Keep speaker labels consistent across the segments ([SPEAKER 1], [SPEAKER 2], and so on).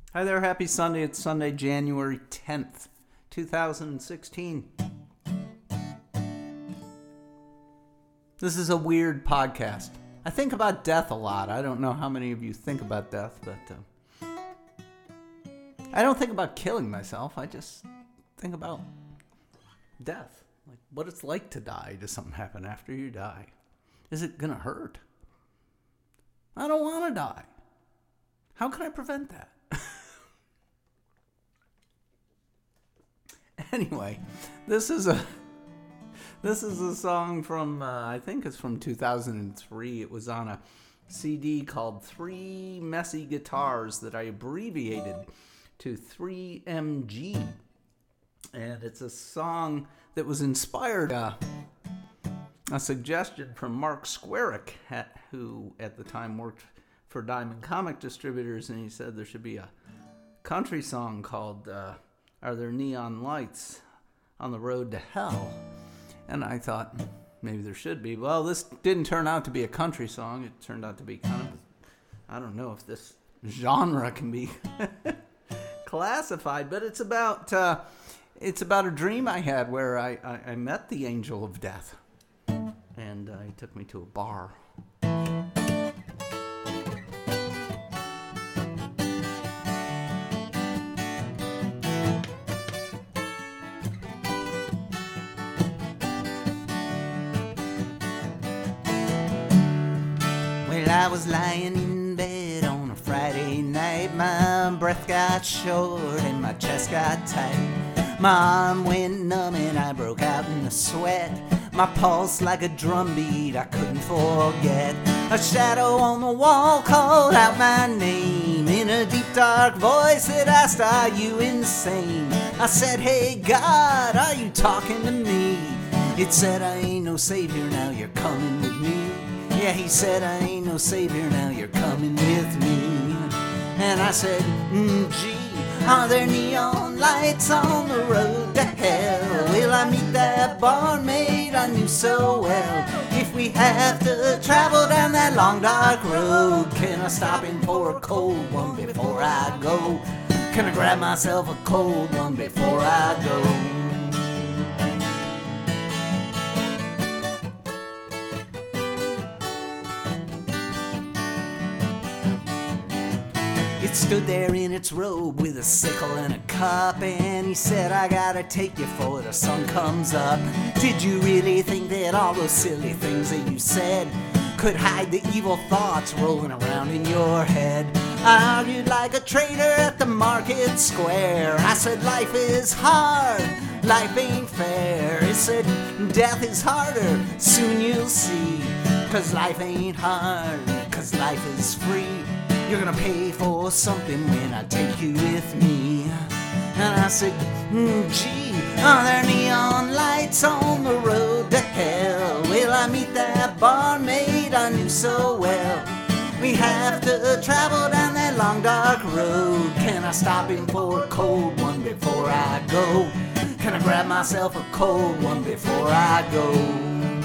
[SPEAKER 1] Hi there, happy Sunday. It's Sunday, January 10th, 2016. This is a weird podcast. I think about death a lot. I don't know how many of you think about death, but I don't think about killing myself. I just think about death. Like what it's like to die. Does something happen after you die? Is it going to hurt? I don't want to die. How can I prevent that? Anyway, this is a song from I think it's from 2003. It was on a CD called Three Messy Guitars that I abbreviated to 3MG, and it's a song that was inspired a suggestion from Mark Squarick, who at the time worked for Diamond Comic Distributors, and he said there should be a country song called Are There Neon Lights on the Road to Hell? And I thought, maybe there should be. Well, this didn't turn out to be a country song. It turned out to be kind of, I don't know if this genre can be classified, but it's about a dream I had where I met the angel of death. And he took me to a bar. I was lying in bed on a Friday night. My breath got short and my chest got tight. My arm went numb and I broke out in a sweat. My pulse like a drumbeat I couldn't forget. A shadow on the wall called out my name in a deep dark voice that asked, are you insane? I said, hey God, are you talking to me? It said, I ain't no savior, now you're coming with me. Yeah, he said, I ain't no savior, now you're coming with me. And I said, gee, are there neon lights on the road to hell? Will I meet that barmaid I knew so well? If we have to travel down that long dark road, can I stop him for a cold one before I go? Can I grab myself a cold one before I go? It stood there in its robe with a sickle and a cup, and he said, I gotta take you for the sun comes up. Did you really think that all those silly things that you said could hide the evil thoughts rolling around in your head? I argued like a trader at the market square. I said, life is hard, life ain't fair. It said, death is harder, soon you'll see. 'Cause life ain't hard, 'cause life is free. You're gonna pay for something when I take you with me. And I said, gee, are there neon lights on the road to hell? Will I meet that barmaid I knew so well? We have to travel down that long dark road. Can I stop him for a cold one before I go? Can I grab myself a cold one before I go?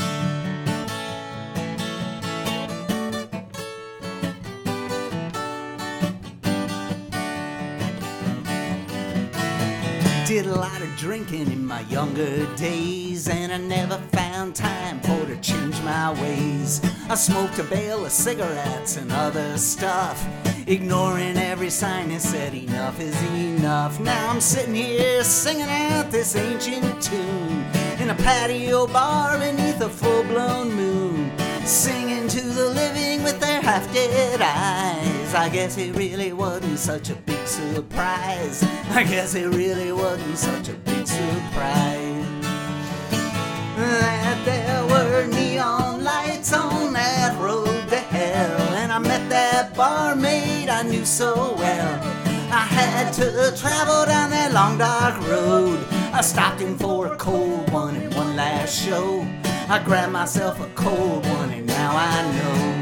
[SPEAKER 1] Did a lot of drinking in my younger days, and I never found time for to change my ways. I smoked a bale of cigarettes and other stuff, ignoring every sign that said enough is enough. Now I'm sitting here singing out this ancient tune in a patio bar beneath a full-blown moon, singing to the living with their half-dead eyes. I guess it really wasn't such a big surprise. I guess it really wasn't such a big surprise that there were neon lights on that road to hell. And I met that barmaid I knew so well. I had to travel down that long dark road. I stopped him for a cold one in one last show. I grabbed myself a cold one and now I know.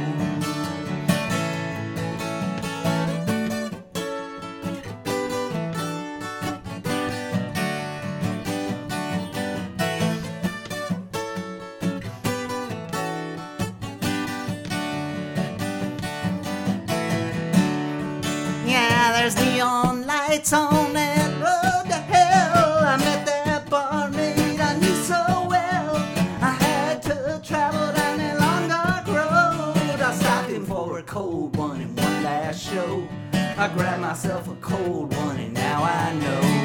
[SPEAKER 1] Yeah, there's neon it's on that road to hell. I met that barmaid I knew so well. I had to travel down that long dark road. I stopped him for a cold one in one last show. I grabbed myself a cold one and now I know.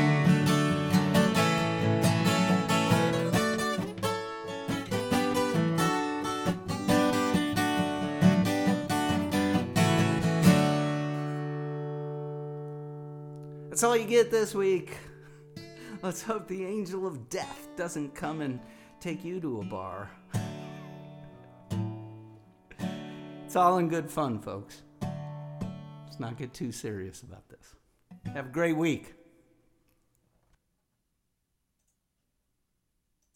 [SPEAKER 1] That's all you get this week. Let's hope the angel of death doesn't come and take you to a bar. It's all in good fun, folks. Let's not get too serious about this. Have a great week.